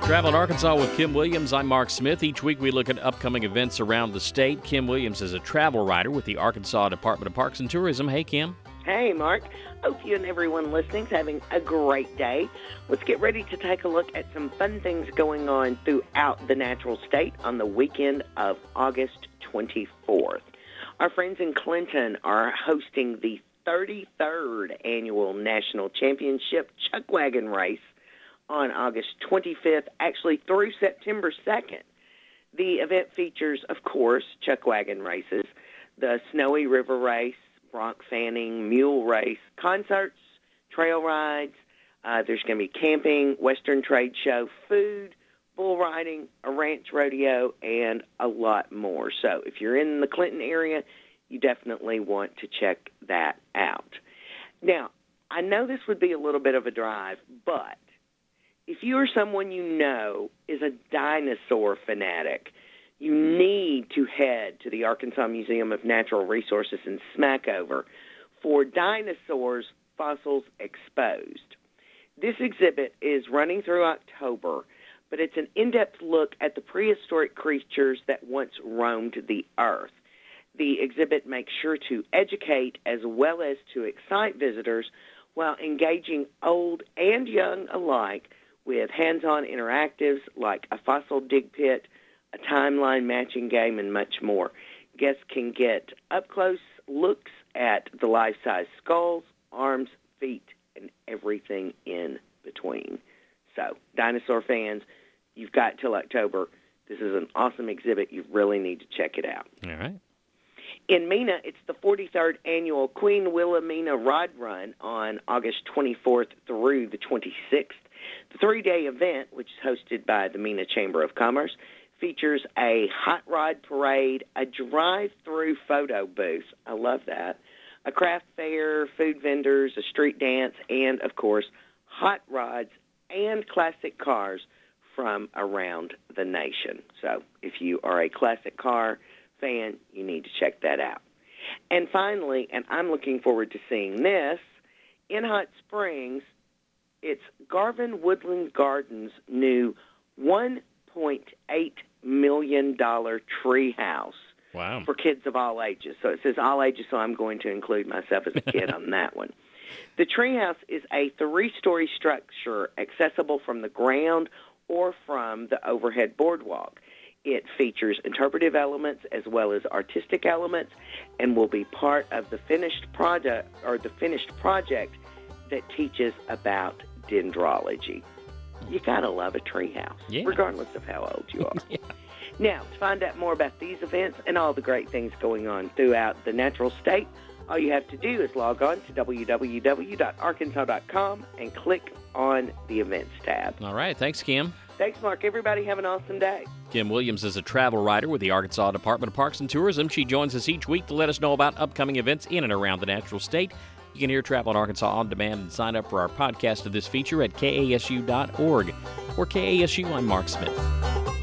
Travel in Arkansas with Kim Williams. I'm Mark Smith. Each week we look at upcoming events around the state. Kim Williams is a travel writer with the Arkansas Department of Parks and Tourism. Hey, Kim. Hey, Mark. Hope you and everyone listening is having a great day. Let's get ready to take a look at some fun things going on throughout the natural state on the weekend of August 24th. Our friends in Clinton are hosting the 33rd Annual National Championship Chuck Wagon Race on August 25th, actually through September 2nd. The event features, of course, Chuck Wagon races, the Snowy River Race, Bronc Fanning Mule Race, concerts, trail rides. There's going to be camping, Western Trade Show, food, bull riding, a ranch rodeo, and a lot more. So if you're in the Clinton area, you definitely want to check that out. Now, I know this would be a little bit of a drive, but if you or someone you know is a dinosaur fanatic, you need to head to the Arkansas Museum of Natural Resources in Smackover for Dinosaurs Fossils Exposed. This exhibit is running through October, but it's an in-depth look at the prehistoric creatures that once roamed the earth. The exhibit makes sure to educate as well as to excite visitors while engaging old and young alike with hands-on interactives like a fossil dig pit, a timeline matching game, and much more. Guests can get up-close looks at the life-size skulls, arms, feet, and everything in between. So, dinosaur fans, you've got till October. This is an awesome exhibit. You really need to check it out. All right. In Mena, it's the 43rd Annual Queen Wilhelmina Rod Run on August 24th through the 26th. The three-day event, which is hosted by the Mena Chamber of Commerce, features a hot rod parade, a drive-through photo booth, I love that, a craft fair, food vendors, a street dance, and, of course, hot rods and classic cars from around the nation. So if you are a classic car fan, you need to check that out. And finally, and I'm looking forward to seeing this, in Hot Springs, it's Garvin Woodland Gardens' new $1.8 million tree house. Wow. For kids of all ages. So it says all ages, so I'm going to include myself as a kid on that one. The treehouse is a 3-story structure accessible from the ground or from the overhead boardwalk. It features interpretive elements as well as artistic elements and will be part of the finished project that teaches about dendrology. You gotta love a treehouse, regardless of how old you are. Yeah. Now, to find out more about these events and all the great things going on throughout the natural state, all you have to do is log on to www.arkansas.com and click on the Events tab. All right. Thanks, Kim. Thanks, Mark. Everybody have an awesome day. Kim Williams is a travel writer with the Arkansas Department of Parks and Tourism. She joins us each week to let us know about upcoming events in and around the natural state. You can hear Travel in Arkansas on demand and sign up for our podcast of this feature at kasu.org. For KASU, I'm Mark Smith.